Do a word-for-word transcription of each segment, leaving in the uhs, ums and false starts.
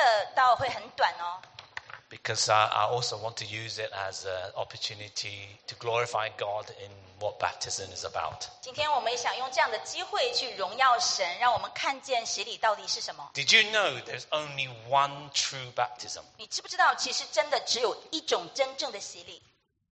的道会很短哦。 Because I, I also want to use it as an opportunity to glorify God in what baptism is about. 今天我们也想用这样的机会去荣耀神，让我们看见洗礼到底是什么。 Did you know there's only one true baptism? 你知不知道，其实真的只有一种真正的洗礼？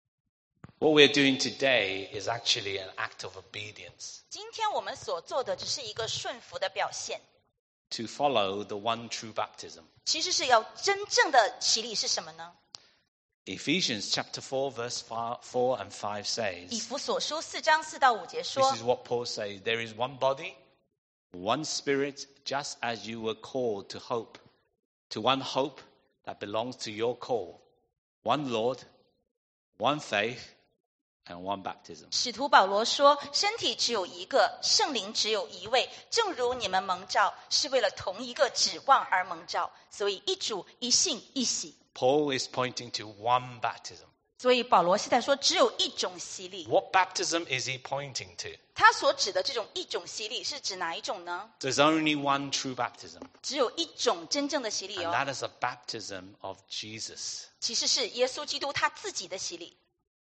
What we're doing today is actually an act of obedience 今天我们所做的只是一个顺服的表现， to follow the one true baptism. 其实是要真正的洗礼是什么呢？ Ephesians chapter four verse four and five 以 says, 弗所书四章四到五节 this 说 is what Paul says, there is one body, one spirit, just as you were called to hope, to one hope that belongs to your call, one Lord, one faith, and one baptism. 使徒保罗说，身体只有一个，圣灵只有一位，正如你们蒙召是为了同一个指望而蒙召，所以一主一信一洗。 Paul is pointing to one baptism. 所以保罗是在说只有一种洗礼。 What baptism is he pointing to? 他所指的这种一种洗礼是指哪一种呢？ There's only one true baptism, 只有一种真正的洗礼 and 哦， that is a baptism of Jesus 其实是耶稣基督他自己的洗礼，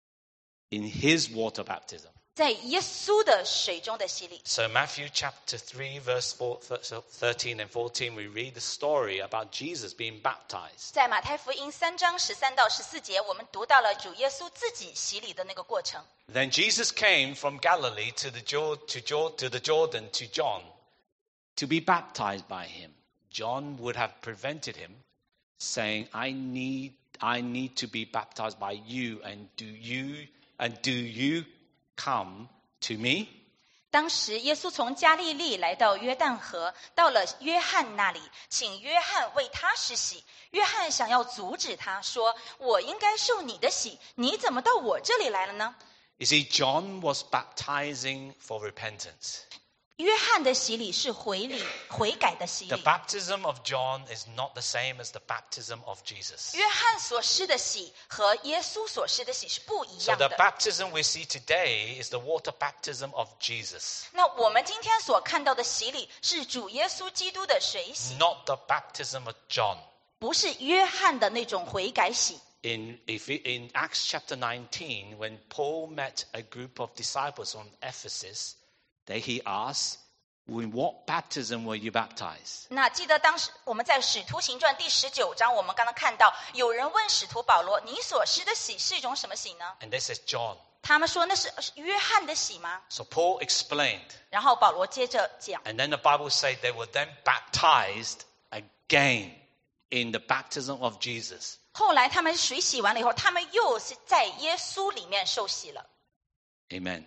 in his water baptism. 在耶稣的水中的洗礼。 So Matthew chapter three verse four, thirteen and fourteen, we read the story about Jesus being baptized. 在马太福音三章十三到十四节，我们读到了主耶稣自己洗礼的那个过程。 Then Jesus came from Galilee to the, Jor- to, Jor- to the Jordan to John to be baptized by him. John would have prevented him, saying, I need, I need to be baptized by you, and do you, and do you come to me? 当时耶稣从加利利来到约旦河，到了约翰那里，请约翰为他施洗。约翰想要阻止他，说：“我应该受你的洗，你怎么到我这里来了呢？” You see, John was baptizing for repentance. 约翰的洗礼是悔礼、悔改的洗 The 礼。 baptism of John is not the same as the baptism of Jesus. 约翰所施的洗和耶稣所施的洗是不一 So 样 the 的。 baptism we see today is the water baptism of Jesus, 那我们今天所看到的洗礼是主耶稣基督的水洗， not the baptism of John. 不是约翰的那种悔改洗。 In, if it- in Acts chapter nineteen, when Paul met a group of disciples from Ephesus, they, he asked, in what baptism were you baptized? 那记得当时我们在使徒行传第十九章，我们刚刚看到有人问使徒保罗：“你所施的洗是一种什么洗呢 And they said, John.？” 他们说那是约翰的洗吗？ So Paul explained. 然后保罗接着讲， And then the Bible said they were then baptized again in the baptism of Jesus. 后来他们水洗完了以后，他们又是在耶稣里面受洗了。 Amen.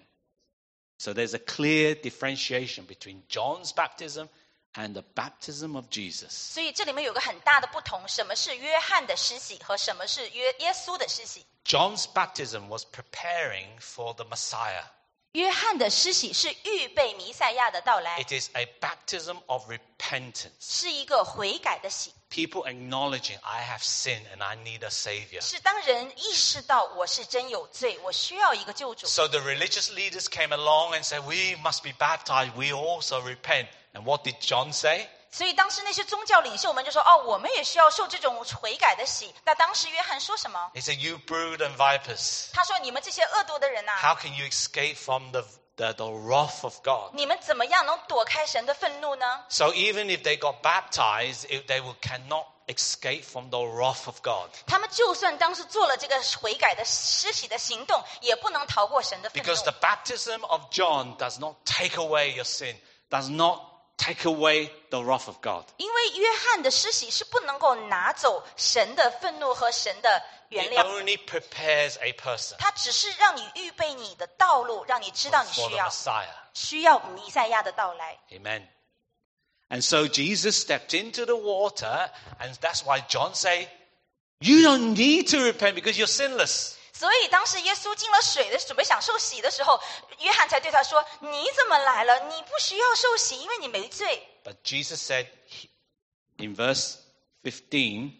So there's a clear differentiation between John's baptism and the baptism of Jesus. 所以这里面有个很大的不同，什么是约翰的施洗和什么是约耶稣的施洗？ John's baptism was preparing for the Messiah. 约翰的施洗是预备弥赛亚的到来， It is a baptism of repentance. 是一个悔改的洗， People acknowledging, I have sinned and I need a savior. 是当人意识到我是真有罪，我需要一个救主。 So the religious leaders came along and said, we must be baptized. We also repent. And what did John say? 所以当时那些宗教领袖们就说：“哦，我们也需要受这种悔改的洗。”那当时约翰说什么？ He said, you brood and vipers. 他说：“你们这些恶毒的人呐、 How can you escape from the, the, the wrath of God? 你们怎么样能躲开神的愤怒呢？ So even if they got baptized, it, they will, cannot escape from the wrath of God. 他们就算当时做了这个悔改的施洗的行动，也不能逃过神的愤 Because the 怒。 baptism of John does not take away your sin, does not take away the wrath of God. 因为约翰的施洗是不能够拿走神的愤怒和神的原 It 谅， only prepares a person 它只是让你预备你的道路，让你知道你 for 需 the 要 Messiah. 需要弥赛亚的到来。 Amen. And so Jesus stepped into the water, and that's why John say, you don't need to repent because you're sinless. 所以当时耶稣进了水的准备想受洗的时候，约翰才对他说：“你怎么来了？你不需要受洗，因为你没罪。” But Jesus said in verse fifteen,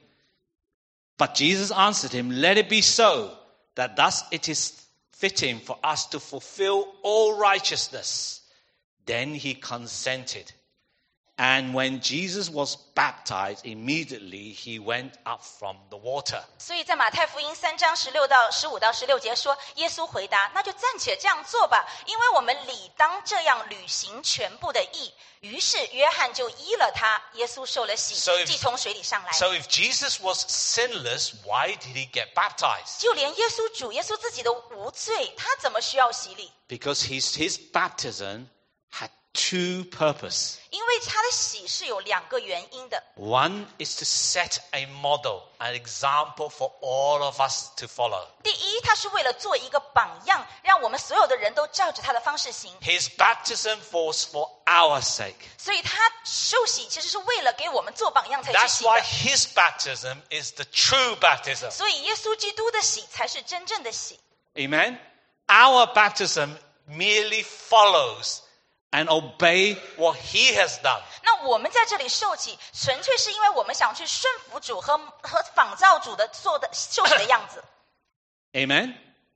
but Jesus answered him, let it be so, that thus it is fitting for us to fulfill all righteousness. Then he consented. And when Jesus was baptized, immediately he went up from the water. 所以在马太福音三章十六到十五到十六节说，耶稣回答：“那就暂且这样做吧，因为我们理当这样履行全部的义。”于是约翰就依了他，耶稣受了洗， So if- 即从水里上来。 So if Jesus was sinless, why did he get baptized? 就连耶稣主，耶稣自己都无罪，他怎么需要洗礼？ Because his, his baptism had two purposes. 因为他的洗是有两个原因的。 One is to set a model, an example for all of us to follow. 第一，他是为了做一个榜样，让我们所有的人都照着他的方式行。 His baptism was for our sake. 所以他受洗其实是为了给我们做榜样才去 That's 洗 why 的。 his baptism is the true baptism. 所以耶稣基督的洗才是真正的洗。 Amen? Our baptism merely follows and obey what he has done. 那我们在这里受洗，纯粹是因为我们想去顺服主和和仿造主的做的受洗的样子。 Amen?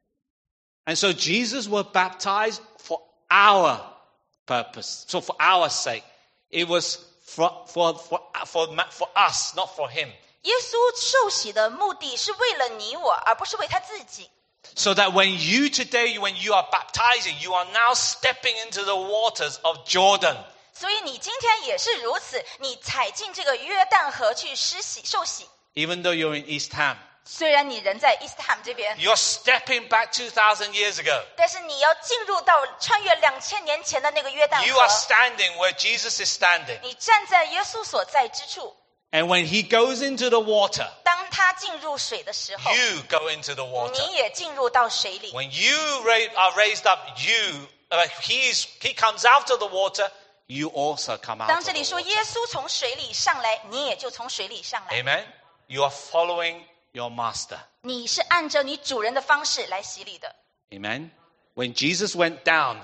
And so Jesus was baptized for our purpose, so for our sake. It was for, for, for, for, for us, not for him. 耶稣受洗的目的是为了你我，而不是为他自己。 So that when you today, when you are baptizing, you are now stepping into the waters of Jordan. 所以你今天也是如此，你踩进这个约旦河去施洗受洗。 Even though you're in East Ham, 虽然你人在 East Ham 这边， you're stepping back two thousand years ago. 但是你要进入到穿越两千年前的那个约旦 You are 河。 standing where Jesus is standing. 你站在耶稣所在之处， And when he goes into the water, 当他进入水的时候， you go into the water. 你也进入到水里。 When you ra- are raised up, you, uh, he's, he comes out of the water, you also come out 当 of 这 the 里说 water. 耶稣从水里上来，你也就从水里上来。 Amen? You are following your master. 你是按照你主人的方式来洗礼的。 Amen? When Jesus went down,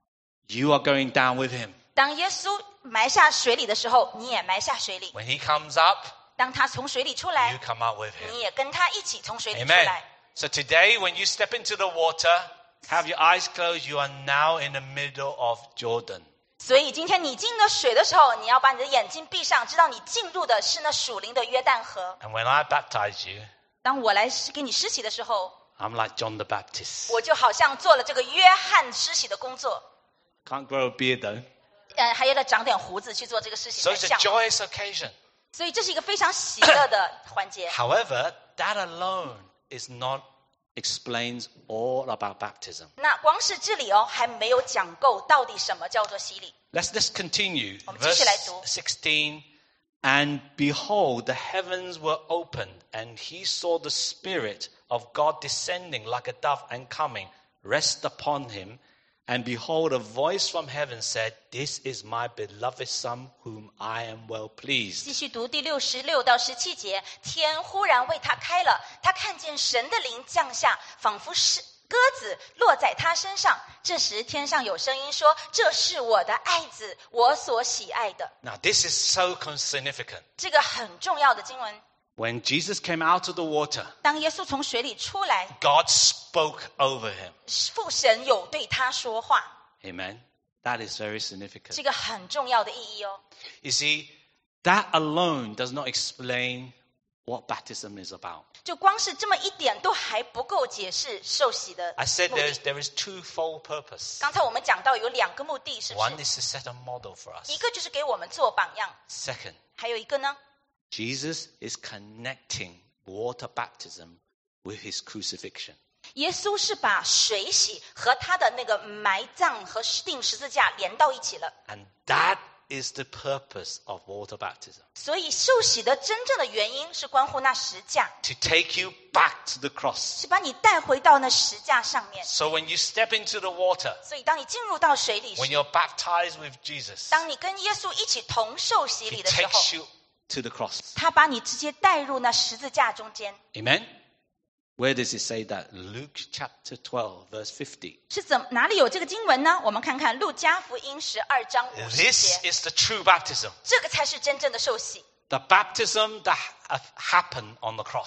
you are going down with him. 当耶稣埋下水里的时候，你也埋下水里； When he comes up, 当他从水里出 you 来， come out with him. 你也跟他一起从水里出 Amen. 来。 So today, when you step into the water, have your eyes closed, you are now in the middle of Jordan. 所以今天你进了水的时候，你要把你的眼睛闭上，知道你进入的是那属灵的约旦河。 And when I baptize you, 当我来给你施洗的时候， I'm like John the Baptist. 我就好像做了这个约翰施洗的工作。 Can't grow a beard though. 呃，还有得长点胡子去做这个事情 So 才 it's a 像。 joyous occasion. 所以这是一个非常喜乐的环节。 However, that alone is not explains all about baptism. 那光是这里哦，还没有讲够到底什么叫做洗礼。 Let's just continue. 我们继续来读。 Verse sixteen. And behold, the heavens were opened, and he saw the Spirit of God descending like a dove and coming, rest upon him. And behold, a voice from heaven said, This is my beloved Son, whom I am well 继 pleased. 续读第六十六到十七节，天忽然为他开了，他看见神的灵降下，仿佛是鸽子落在他身上。这时天上有声音说：“这是我的爱子，我所喜爱的。 Now, this is so significant. ” 这个很重要的经文。 When Jesus came out of the water, 当耶稣从水里出来， God spoke over him. 父神有对他说话， Amen. That is very 这 significant. 个很重要的意义哦。 You see, that alone does not explain what baptism is about. 就光是这么一点都还不够解释受洗的 I said 目 there is, 的。 there is twofold purpose. 刚才我们讲到有两个目的，是不 One 是？ is to set a model for us. 一个就是给我们做榜样， Second, 还有一个呢， Jesus is connecting water baptism with his crucifixion. 耶稣是把水洗和他的那个埋葬和钉十字架连到一起了。 And that is the purpose of water baptism. 所以受洗的真正的原因是关乎那十架， To take you back to the cross. 是把你带回到那十架上面。 So when you step into the water, 所以当你进入到水里 when 时， you're baptized with Jesus, 当你跟耶稣一起同受洗 he 礼的时候， takes you to the cross. 他把你直接带入那十字架中间。 Amen? Where does it say that? Luke chapter twelve, verse fifty. 是怎哪里有这个经文呢？我们看看路加福音十二章五十 This 节， is the true baptism. 这个才是真正的受洗。 The baptism that ha- happened on the cross.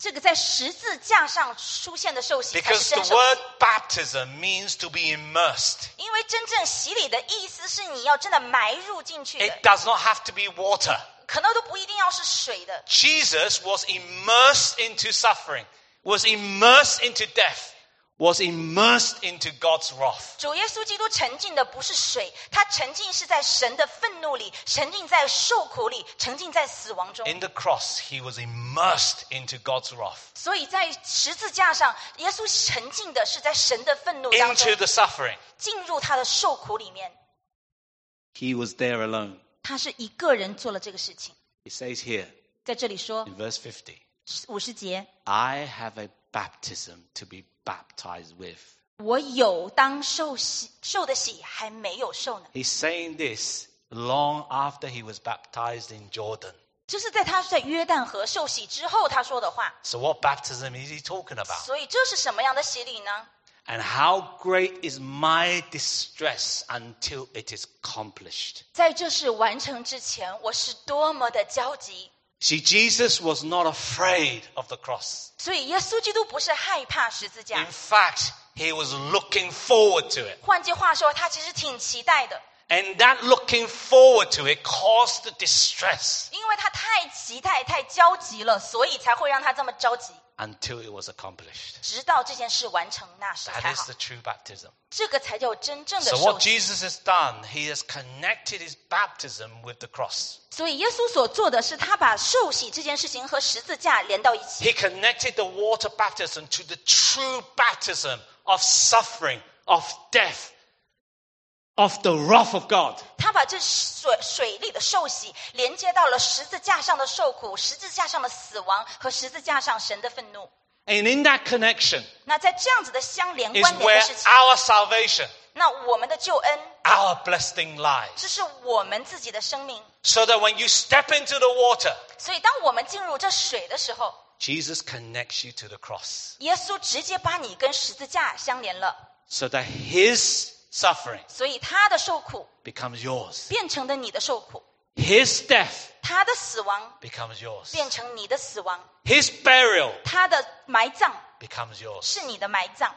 这个在十字架上出现的受洗才 Because 是 the 真受 word 洗。 baptism means to be immersed. 因为真正洗礼的意思是你要真的埋入进去的， It does not have to be water. 可能都不一定要是水的。 Jesus was immersed into suffering, was immersed into death, was immersed into God's wrath. 主耶稣基督沉浸的不是水，他沉浸是在神的愤怒里，沉浸在受苦里，沉浸在死亡中。 In the cross, he was immersed into God's wrath, 所以在十字架上，耶稣沉浸的是在神的愤怒当中 into，the suffering. 进入他的受苦里面。 He was there alone. 他是一个人做了这个事情。 He says here 在这里说 in verse fifty, 五十节， I have a baptism to be baptized with. 我有当受洗受的洗，还没有受呢。 He's saying this long after he was baptized in Jordan. 这是在他在约旦河受洗之后他说的话。 So what baptism is he talking about? 所以这是什么样的洗礼呢？ And how great is my distress until it is accomplished. 在这事完成之前，我是多么的焦急。 See, Jesus was not afraid of the cross. 所以耶稣基督不是害怕十字架 In，fact, he was looking forward to it. 换句话说，他其实挺期待的， And that looking forward to it caused the distress 因为他太期待、太焦急了，所以才会让他这么着急。 until it was accomplished. 直到这件事完成那时 That 才 is 好 the，true baptism. 这个才叫真正的 So 受 what 洗。 Jesus has done, he has connected his baptism with the cross. 所以耶稣所做的是，他把受洗这件事情和十字架连到一起。 He connected the water baptism to the true baptism of suffering, of death, of the wrath of God. 他把这水水里的受洗连接到了十字架上的受苦、十字架上的死亡和十字架上神的愤怒。 And in that connection 那在这样子的相连 is 关联 where 的事情， our salvation, 那我们的救恩， our blessing 这 lies. 是我们自己的生命。 So that when you step into the water, 所以当我们进入这水的时候， Jesus connects you to the cross. 耶稣直接把你跟十字架相连了， So that his suffering 所以他的受苦 becomes yours. 变成了你的受苦， His death 他的死亡 becomes yours. 变成你的死亡， His burial 他的埋葬 becomes yours. 是你的埋葬，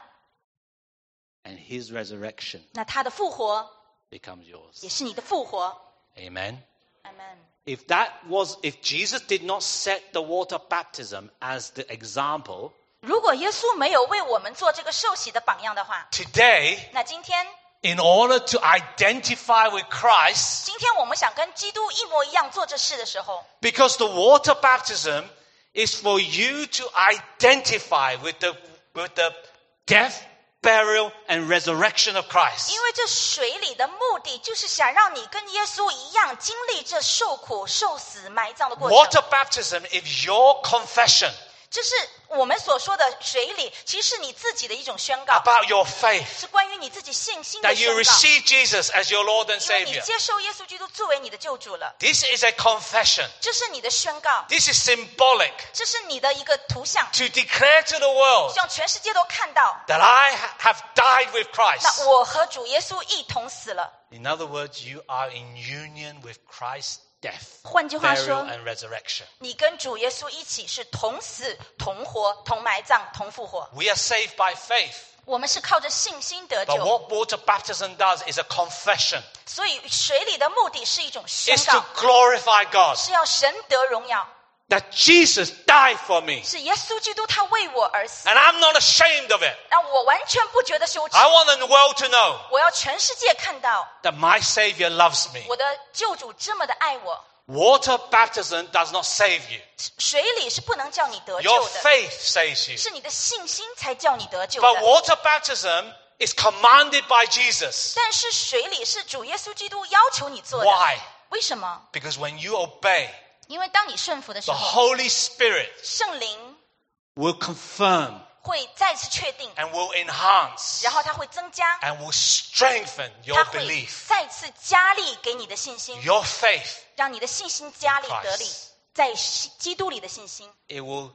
And his resurrection 那他的复活 becomes 也 yours. 是你的复活。 Amen. Amen。 If that was, if Jesus did not set the water baptism as the example, 如果耶稣没有为我们做这个受洗的榜样的话， today, 那今天， in order to identify with Christ, 今天我们想跟基督一模一样做这事的时候， because the water baptism is for you to identify with the, with the death, burial, and resurrection of Christ. 因为这水里的目的就是想让你跟耶稣一样经历这受苦、受死、埋葬的过程。 Water baptism is your confession 这是我们所说的水礼，其实是你自己的一种宣告， about your faith, 是关于你自己信心的 that 宣 you 告。 receive Jesus as your Lord and 因为你 Savior. 接受耶稣基督作为你的救主了， This is a confession. 这是你的宣告， This is symbolic 这是你的一个图像， to declare to the world 希望全世界都看到。 that I ha- have died with 那 Christ. 我和主耶稣一同死了。 In other words, you are in union with Christ's death, 换句话说， burial, and resurrection. 你跟主耶稣一起是同死、同活、同埋葬、同复活。 We are saved by faith. 我们是靠着信心得 But 救， what water baptism does is a confession. 所以水里的目的是一种宣 It's to 告， glorify God. 是要神得荣耀， That Jesus died for me. 是耶稣基督他为我而死， And I'm not ashamed of it. 让我完全不觉得羞耻。 I want the world to know 我要全世界看到 that my Savior loves me. 我的救主这么的爱我。 Water baptism does not save you. 水里是不能叫你得 Your 救的， faith saves you. 是你的信心才叫你得救 But 的。 water baptism is commanded by Jesus. 但是水里是主耶稣基督要求你做的。 Why? 为什么？ Because when you obey, 因为当你顺服的时 the 候， Holy Spirit 圣灵 will confirm 会再次确定， and will enhance 然后它会增加， and will strengthen your 它会 belief, 再次加力给你的信心， your faith. 让你的信心加力得力 Christ， 在基督里的信心， It will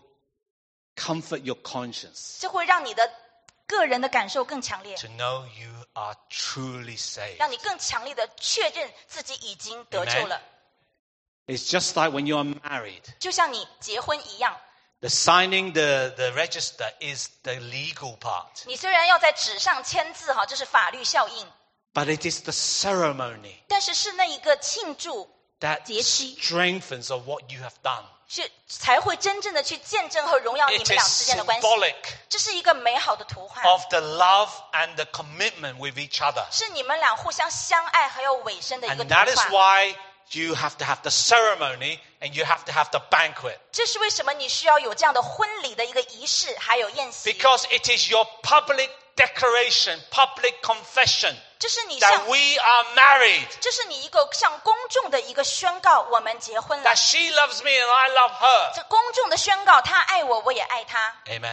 comfort your conscience 这会让你的个人的感受更强烈， to know you are truly saved. 让你更强烈的确认自己已经得救了。 It's just like when you are married. 就像你结婚一样， The signing the, the register is the legal part. 你虽然要在纸上签字哈，这是法律效应， But it is the ceremony 但是是那一个庆祝 that 节期， strengthens of what you have done. 是才会真正的去见证和荣耀你 It 们俩 is 之间的关系。 symbolic 这是一个美好的图画， of the love and the commitment with each other. 是你们俩互相相爱还有委身的一个 And 图 that is 画。 why you have to have the ceremony and you have to have the banquet. 这是为什么你需要有这样的婚礼的一个仪式，还有宴席。 Because it is your public declaration, public confession 这是你 that 向， we are married. 这是你一个向公众的一个宣告，我们结婚了 That。she loves me and I love her. 这公众的宣告，他爱我，我也爱他。 Amen.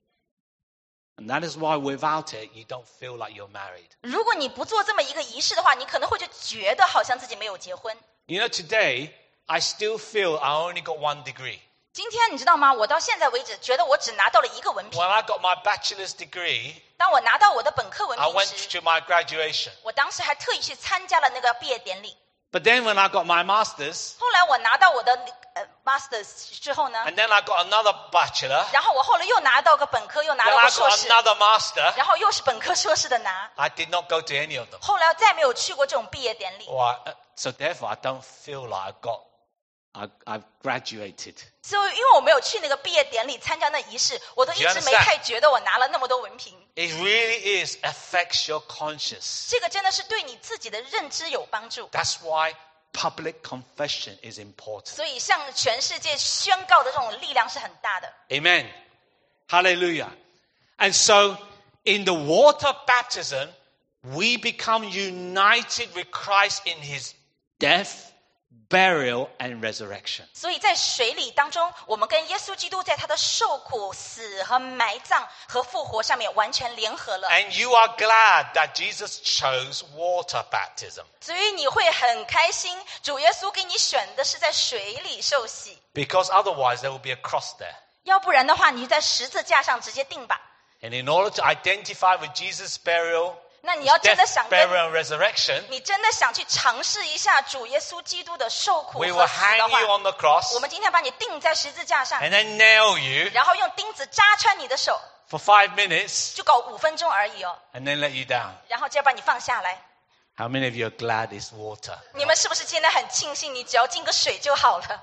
And that is why without it, you don't feel like you're married. 如果你不做这么一个仪式的话，你可能会就觉得好像自己没有结婚。 You know, today, I still feel I only got one degree. 今天你知道吗？我到现在为止觉得我只拿到了一个文凭。 When I got my bachelor's degree, 当我拿到我的本科文 I 凭 went 时， to my graduation. 我当时还特意去参加了那个毕业典礼。 But then when I got my master's, 后来我拿到我的呃 masters 之后呢， and then I got another bachelor, 然后我后来又拿到个本科，又拿 then 到 I 个硕 got 士， another master. 然后又是本科硕士的拿。 I did not go to any of them. 后来再没有去过这种毕业典礼， Or I- so therefore, I don't feel like I got, I, I've graduated. 所以因为我没有去那个毕业典礼参加那仪式，我都一 Do you 直没 understand? 太觉得我拿了那么多文凭。 It really is affects your conscience. 这个真的是对你自己的认知有帮助。 That's why public confession is important. 所以向全世界宣告的这种力量是很大的。 Amen. Hallelujah. And so in the water baptism, we become united with Christ in his death, burial, and resurrection. 所以在水里当中，我们跟耶稣基督在他的受苦、死和埋葬和复活上面完全联合了。 And you are glad that Jesus chose water baptism. 所以你会很开心，主耶稣给你选的是在水里受洗， Because otherwise there will be a cross there. 要不然的话，你就在十字架上直接钉吧。 And in order to identify with Jesus' burial, 那你要真的 death, 想跟 burial, and resurrection, 你真的想去尝试一下主耶稣基督的受苦 we will 和死 hang 的 you 话， on the cross 我们今天把你钉在十字架上， and then nail you 然后用钉子扎穿你的手， for five minutes 就搞五分钟而已哦， and then let you down. 然后就要把你放下来。 How many of you are glad it's water? 你们是不是今天很庆幸，你只要进个水就好了？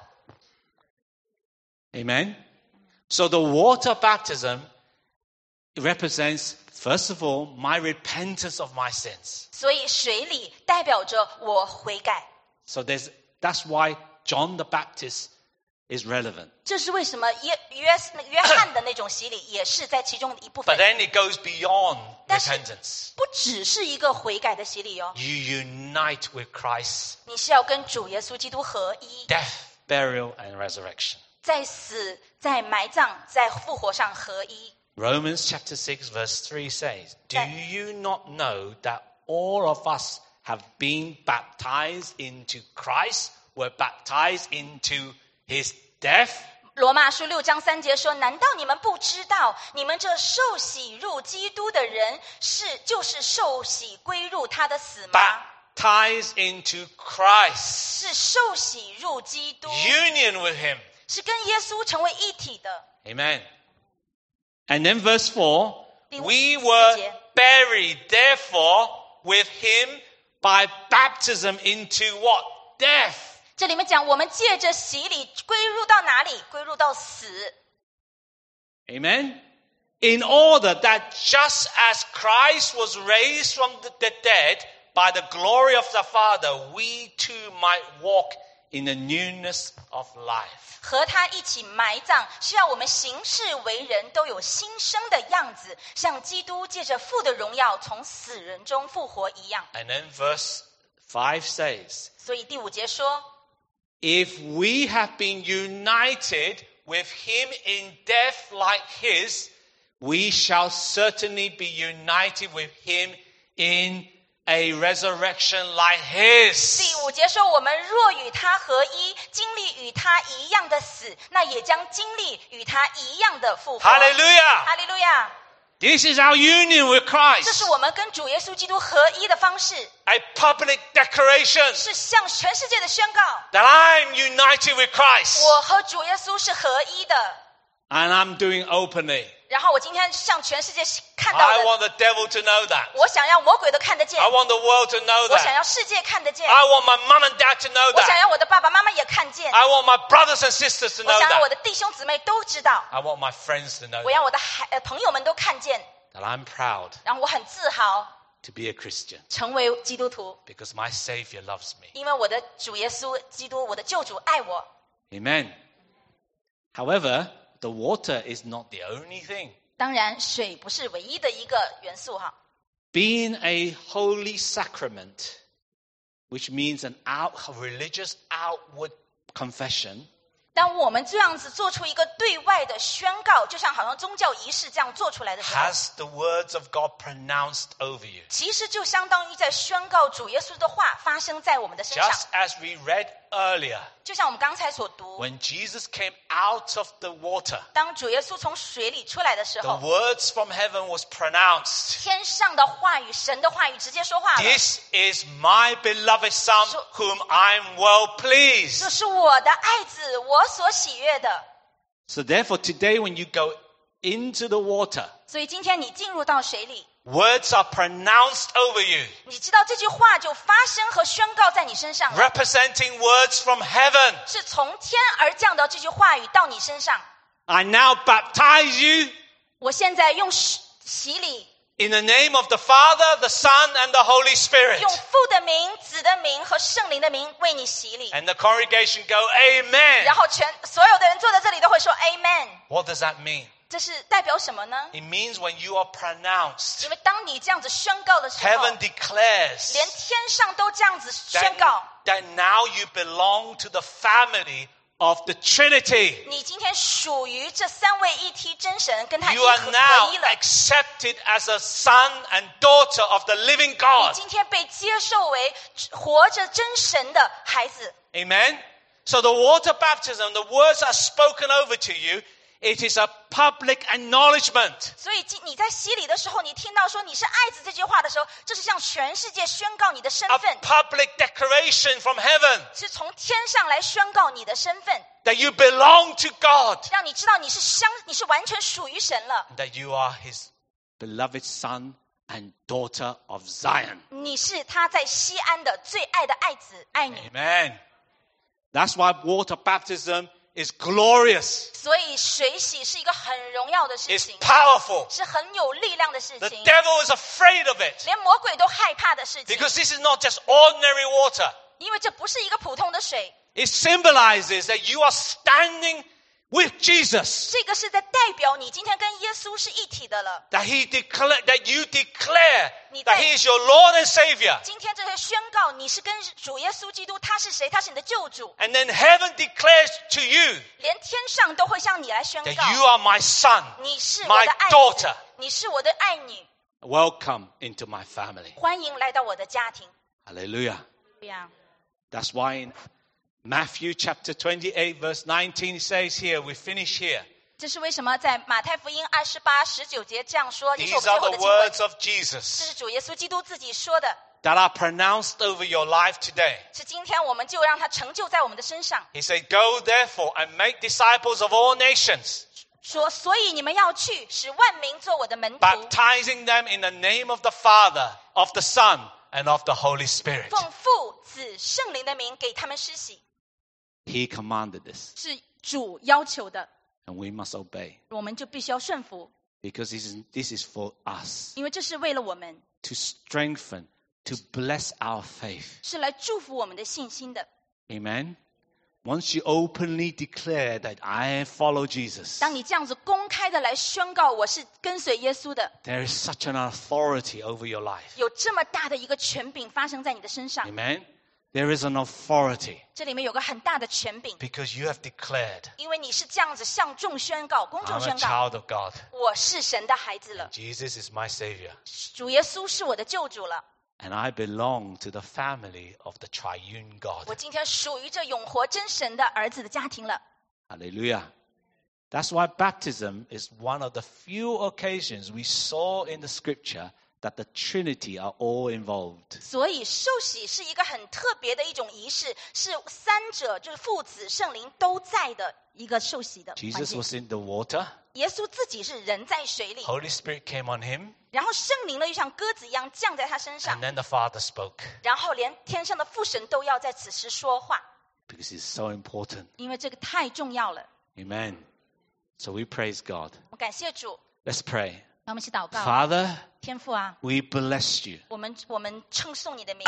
Amen. So the water baptism represents, first of all, my repentance of my sins. 所以水里代表着我悔改， So there's, that's why John the Baptist is relevant. 这是为什么约约约翰的那种洗礼也是在其中的一部 But 分， then it goes beyond 但是 repentance. 不只是一个悔改的洗礼哦， You unite with Christ, 你是要跟主耶稣基督合一， death, burial, and resurrection. 在死、在埋葬、在复活上合一。 Romans chapter six verse three says, Do you not know that all of us have been baptized into Christ, were baptized into his death? 罗马书六章三节说：“难道你们不知道，你们这受洗入基督的人是就是受洗归入他的死吗？ Baptized into Christ. 是受洗入基督， Union with him. 是跟耶稣成为一体的。 Amen. And then verse four, 第 we 四 were 节 buried therefore with him by baptism into what? Death. 这里面讲，我们借着洗礼归入到哪里？归入到死。 Amen. In order that just as Christ was raised from the, the dead by the glory of the Father, we too might walk in the newness of life. 和他一起埋葬，是要我们行事为人都有新生的样子，像基督借着父的荣耀从死人中复活一样。 And then verse five says, 所以第五节说， if we have been united with him in death like his, we shall certainly be united with him in a resurrection like his. 第五节说，我们若与他合一，经历与他一样的死，那也将经历与他一样的复活。 Hallelujah. 哈利路亚！ This is our union with 这 Christ. 是我们跟主耶稣基督合一的方式， A public declaration 是向全世界的宣告： that I'm united with Christ. 我和主耶稣是合一的。 And I'm doing openly. 然后我今天向全世界看到 I 的， want the devil to know that. 我想要魔鬼都看得见， I want the world to know 我想 that. 要世界看得见， I want my mum and dad to know 我想 that. 要我的爸爸妈妈也看见， I want my brothers and sisters to 我 know 想要我 that. 的弟兄姊妹都知道， I want my friends to know 我要我的孩呃朋友们都看见， that I'm proud 然后我很自豪 to be a Christian 成为基督徒， because my Savior loves me. 因为我的主耶稣基督，我的救主爱我。 Amen. However, the water is not the only thing. 当然，水不是唯一的一个元素哈。 Being a holy sacrament, which means an out, a religious outward confession, 当我们这样子做出一个对外的宣告，就像好像宗教仪式这样做出来的时候， has the words of God pronounced over you. 其实就相当于在宣告主耶稣的话发生在我们的身上。 Just as we read earlier, 就像我们刚才所读， when Jesus came out of the water, 当主耶稣从水里出来的时 the 候， words from heaven was pronounced. 天上的话语、神的话语直接说话了。 This is my beloved Son, whom I'm well 这 pleased. 是我的爱子，我所喜悦的。 So therefore, today when you go into the water, 所以今天你进入到水里， words are pronounced over you, 你知道这句话就发生和宣告在你身上了， representing words from heaven. 是从天而降的这句话语到你身上。 I now baptize you 我现在用洗洗礼， in the name of the Father, the Son, and the Holy Spirit. 用父的名、子的名和圣灵的名为你洗礼。 And the congregation go, Amen. 然后全所有的人坐在这里都会说 Amen。 What does that mean? 这是代表什么呢？ It means when you are pronounced, 因为当你这样子宣告的时候， heaven declares 连天上都这样子宣 that, 告， that now you belong to the family of the Trinity. 你今天属于这三位一体真神，跟他一 You 合 are 合 now 一了。 accepted as a son and daughter of the living 你 God. 今天被接受为活着真神的孩子。 Amen. So the water baptism, the words are spoken over to you. It is a public acknowledgement. 所以你在洗礼的时候，你听到说你是爱子这句话的时候，这是向全世界宣告你的身 A 份， public declaration from heaven 是从天上来宣告你的身份， that you belong to God, 让你知道你是相，你是完全属于神了， that you are his beloved son and daughter of Zion. 你是他在西安的最爱的爱子爱女。 Amen. That's why water baptism is glorious. 所以水洗是一个很荣耀的事 It's 情， powerful. 是很有力量的事 The 情， devil is afraid of it 连魔鬼都害怕的事情， because this is not just ordinary water. 因为这不是一个普通的水， It symbolizes that you are standing with Jesus. 这个是在代表你今天跟耶稣是一体的了。 That he declare, that you declare 你在- that he is your Lord and Savior. 今天这些宣告，你是跟主耶稣基督，他是谁？他是你的救主， And then heaven declares to you 连天上都会向你来宣 that 告， you are my son, 你是我 my 的爱 daughter. 子，你是我的爱女， Welcome into my family. 欢迎来到我的家庭。 Hallelujah. 对呀， That's why in Matthew chapter twenty-eight verse nineteen says here, we finish here. 这是为什么在马太福音二十八十九节这样说？这是我 These 们最 are 后 the 的经文， words of 这 Jesus 是主耶稣基督自己说的， that are pronounced over your life today. 是今天我们就让它成就在我们的身上。 He said, go therefore and make disciples of all nations, 说，所以你们要去，使万民做我的门徒， baptizing them in the name of the Father, of the Son, and of the Holy Spirit. 奉父子圣灵的名给他们施洗， He commanded this, 是主要求的， and we must obey, 我们就必须要顺服， because this is, this is for us 因为这是为了我们， to strengthen, to bless our faith. 是来祝福我们的信心的。 Amen. Once you openly declare that I follow Jesus, 当你这样子公开的来宣告我是跟随耶稣的， there is such an authority over your life. 有这么大的一个权柄发生在你的身上， Amen. There is an authority 这里面有个很大的权柄， because you have declared, 因为你是这样子向众宣告、公众 I'm a 宣告， child of God. 我是神的孩子了， Jesus is my Savior. 主耶稣是我的救主了， And I belong to the family of the triune 我 God. 今天属于这永活真神的儿子的家庭了。 Hallelujah. That's why baptism is one of the few occasions we saw in the scripture that the Trinity are all involved. 所以受洗是一个很特别的一种仪式，是三者就是父子圣灵都在的一个受洗的环 Jesus 境。 was in the water. 耶稣自己是人在水里， Holy Spirit came on him. 然后圣灵呢又像鸽子一样降在他身上 And，then the Father spoke. 然后连天上的父神都要在此时说话， Because it's so important. 因为这个太重要了。 Amen. So we praise God. 我感谢主， Let's pray. 让我们一起祷告。 Father, 天父啊， we bless you. 我们我们称颂你的名，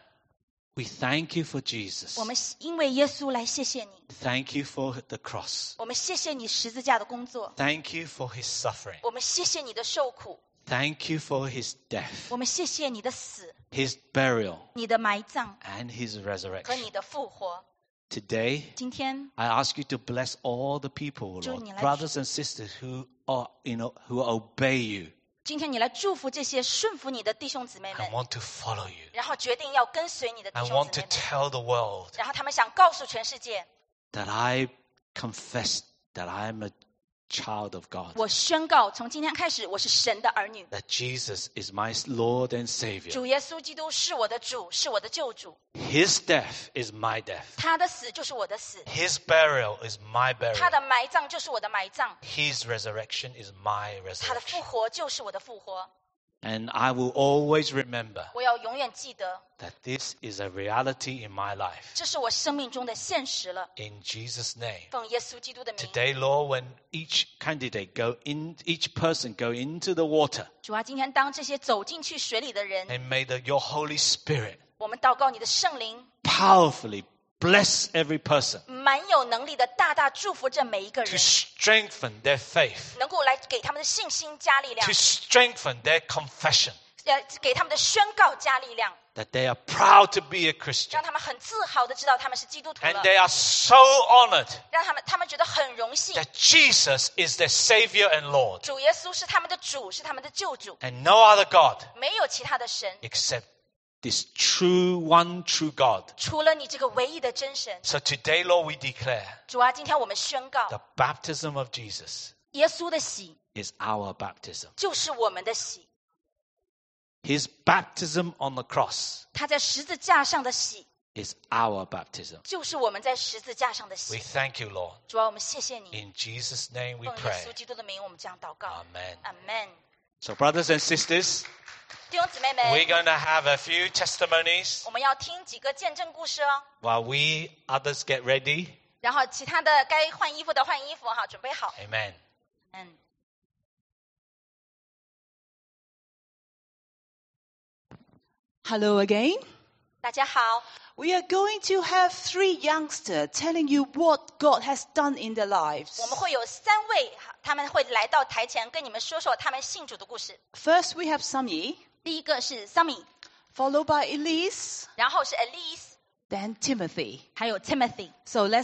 We thank you for Jesus. 我们因为耶稣来谢谢你， Thank you for the cross. 我们谢谢你十字架的工作， Thank you for his suffering. 我们谢谢你的受苦， Thank you for his death, 我们谢谢你的死、 his burial, 你的埋葬 and his 和 resurrection. 你的复活。 Today, 今天 I ask you to bless all the people, 祝 Lord, 你来- brothers and sisters who are, you know, who obey you 今天你来祝福这些顺服你的弟兄姊妹 and 们， want to follow you 然后决定要跟随你的弟 and 兄 want 姊 to 妹们， tell the world 然后他们想告诉全世界， that I confess that I am a child of God, 我宣告从今天开始我是神的儿女， that Jesus is my Lord and Savior. 主耶稣基督是我的主，是我的救主， His death is my death. 他的死就是我的死， His burial is my 他 burial. 的埋葬就是我的埋葬， His resurrection is my 他的复 resurrection. 活就是我的复活。 And I will always remember 我要永远记得， that this is a reality in my life. 这是我生命中的现实了。 In Jesus' name. 奉耶稣基督的名， Today, Lord, when each candidate go in, each person go into the water, 主啊，今天当这些走进去水里的人， and may the, your Holy Spirit 我们祷告你的圣灵 powerfully bless every person 蛮有能力的大大祝福这每一个 to 人， strengthen their faith, 能够来给他们的信心加力量 to，strengthen their confession, 呃，给他们的宣告加力量， that they are proud to be a Christian, 让他们很自豪的知道他们是基督徒 and 了， they are so honored 让他们他们觉得很荣幸。 that Jesus is their Savior and Lord, 主耶稣是他们的主，是他们的救主， and no other God 没有其他的神， except this true one true God. 除了你这个唯一的真神。 So today, Lord, we declare 主啊，今天我们宣告， the baptism of Jesus 耶稣的喜 is our baptism. 就是我们的喜， His baptism on the cross 他在十字架上的喜 is our baptism. 就是我们在十字架上的 We 喜。 thank you, Lord. 主啊，我们谢谢你， In Jesus' name we 奉耶 pray. 稣基督的名，我们这样祷告。 Amen. 阿门。 So, brothers and sisters, 弟兄姊妹们， we're going to have a few testimonies 我们要听几个见证故事哦。 while we others get ready. 然后其他的该换衣服的换衣服哈，准备好。 Amen. 嗯， Hello again. 大家好， We are going to have three youngsters telling you what God has done in their lives. 我们会有三位，他们会来到台前跟你们说说他们信主的故事。 First, we have Samyi, 第一个是 Sammy， followed by Elise, 然后是 Elise， then Timothy. 还有 Timothy。 So let's